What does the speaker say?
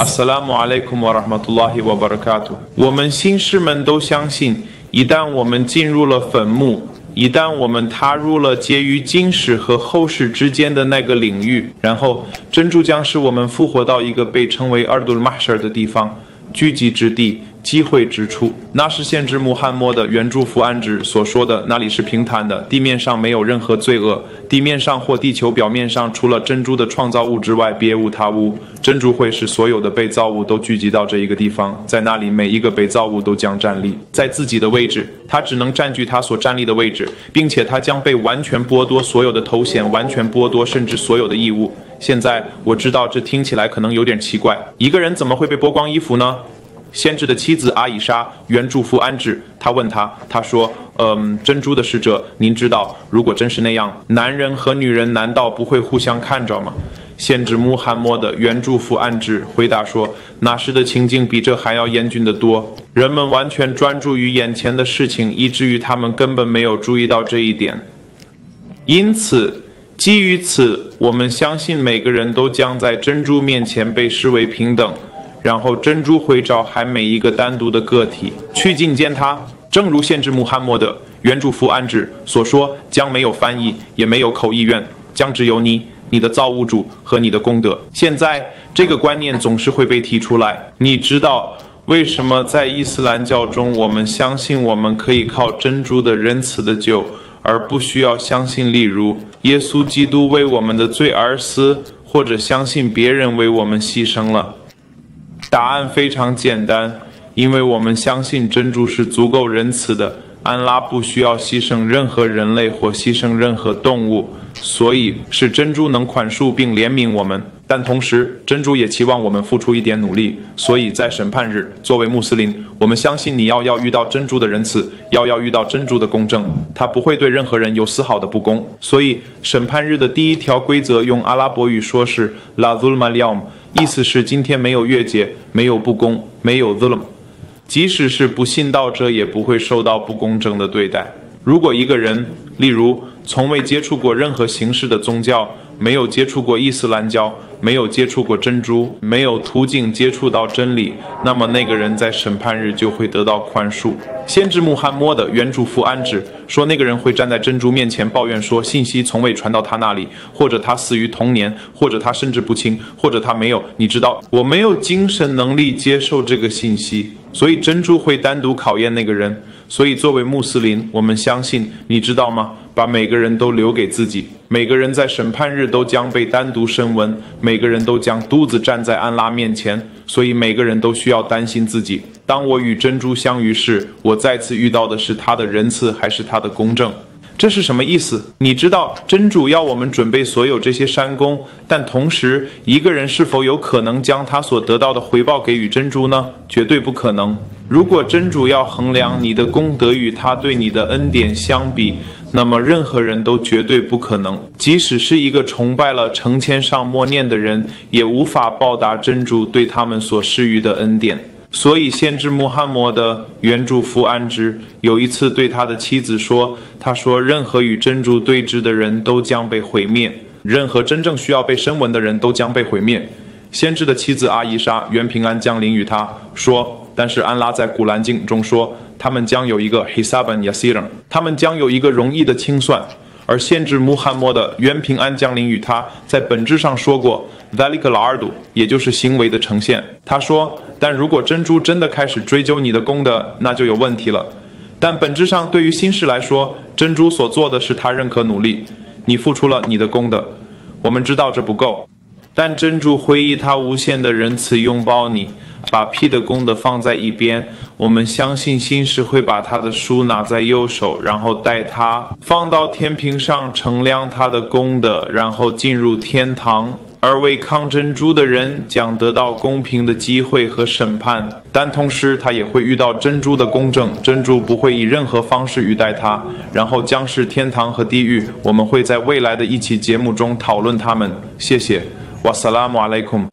Assalamu alaikum wa rahmatullahi wa barakatuh。我们新士们都相信，一旦我们进入了坟墓，一旦我们踏入了介于今世和后世之间的那个领域，然后珍珠将使我们复活到一个被称为Ardul Mahshar的地方，聚集之地，机会之处。那是先知穆罕默德原著福安指所说的，那里是平坦的，地面上没有任何罪恶，地面上或地球表面上除了珍珠的创造物之外别无他物。珍珠会使所有的被造物都聚集到这一个地方，在那里每一个被造物都将站立在自己的位置，它只能占据它所站立的位置，并且它将被完全剥夺所有的头衔，完全剥夺甚至所有的义务。现在我知道这听起来可能有点奇怪，一个人怎么会被剥光衣服呢？先知的妻子阿以莎原祝福安置，他问他说珍珠的使者，您知道如果真是那样，男人和女人难道不会互相看着吗？先知穆罕默德原祝福安置回答说，那时的情境比这还要严峻得多，人们完全专注于眼前的事情，以至于他们根本没有注意到这一点。因此基于此，我们相信每个人都将在珍珠面前被视为平等，然后珍珠会召喊每一个单独的个体去觐见他，正如先知穆罕默德原祝福安置所说，将没有翻译，也没有口译员，将只有你的造物主和你的功德。现在这个观念总是会被提出来，你知道为什么在伊斯兰教中我们相信我们可以靠珍珠的仁慈的救，而不需要相信例如耶稣基督为我们的罪而死，或者相信别人为我们牺牲了？答案非常简单，因为我们相信珍珠是足够仁慈的，安拉不需要牺牲任何人类或牺牲任何动物，所以是珍珠能宽恕并怜悯我们。但同时珍珠也期望我们付出一点努力，所以在审判日，作为穆斯林，我们相信你要遇到珍珠的仁慈，要遇到珍珠的公正，它不会对任何人有丝毫的不公。所以审判日的第一条规则用阿拉伯语说是 La Zulma al-Yawm， 意思是今天没有越界，没有不公，没有 Zulm， 即使是不信道者也不会受到不公正的对待。如果一个人例如从未接触过任何形式的宗教，没有接触过伊斯兰教，没有接触过珍珠，没有途径接触到真理，那么那个人在审判日就会得到宽恕。先知穆罕默德原祝福安置说，那个人会站在珍珠面前抱怨说，信息从未传到他那里，或者他死于童年，或者他神志不清，或者他没有，你知道，我没有精神能力接受这个信息。所以珍珠会单独考验那个人。所以作为穆斯林，我们相信，你知道吗？把每个人都留给自己，每个人在审判日都将被单独审问，每个人都将独自站在安拉面前，所以每个人都需要担心自己。当我与珍珠相遇时，我再次遇到的是他的仁慈还是他的公正？这是什么意思？你知道真主要我们准备所有这些山功，但同时一个人是否有可能将他所得到的回报给予珍珠呢？绝对不可能。如果真主要衡量你的功德与他对你的恩典相比，那么任何人都绝对不可能，即使是一个崇拜了成千上默念的人，也无法报答真主对他们所施予的恩典。所以先知穆罕默德原祝福安之有一次对他的妻子说，他说任何与真主对峙的人都将被毁灭，任何真正需要被审问的人都将被毁灭。先知的妻子阿伊莎愿平安降临于他说，但是安拉在古兰经中说，他们将有一个 hisaban yasiran， 他们将有一个容易的清算。而先知穆罕默德愿平安降临于他在本质上说过 Dhalik al-ardu， 也就是行为的呈现。他说，但如果珍珠真的开始追究你的功德，那就有问题了。但本质上对于新士来说，珍珠所做的是他认可努力，你付出了你的功德。我们知道这不够，但真主会以他无限的仁慈拥抱你，把屁的功德放在一边。我们相信新士会把他的书拿在右手，然后带他放到天平上称量他的功德，然后进入天堂。而违抗珍珠的人将得到公平的机会和审判，但同时他也会遇到珍珠的公正，珍珠不会以任何方式对待他，然后将是天堂和地狱。我们会在未来的一期节目中讨论他们。谢谢。Wassalamu alaikum。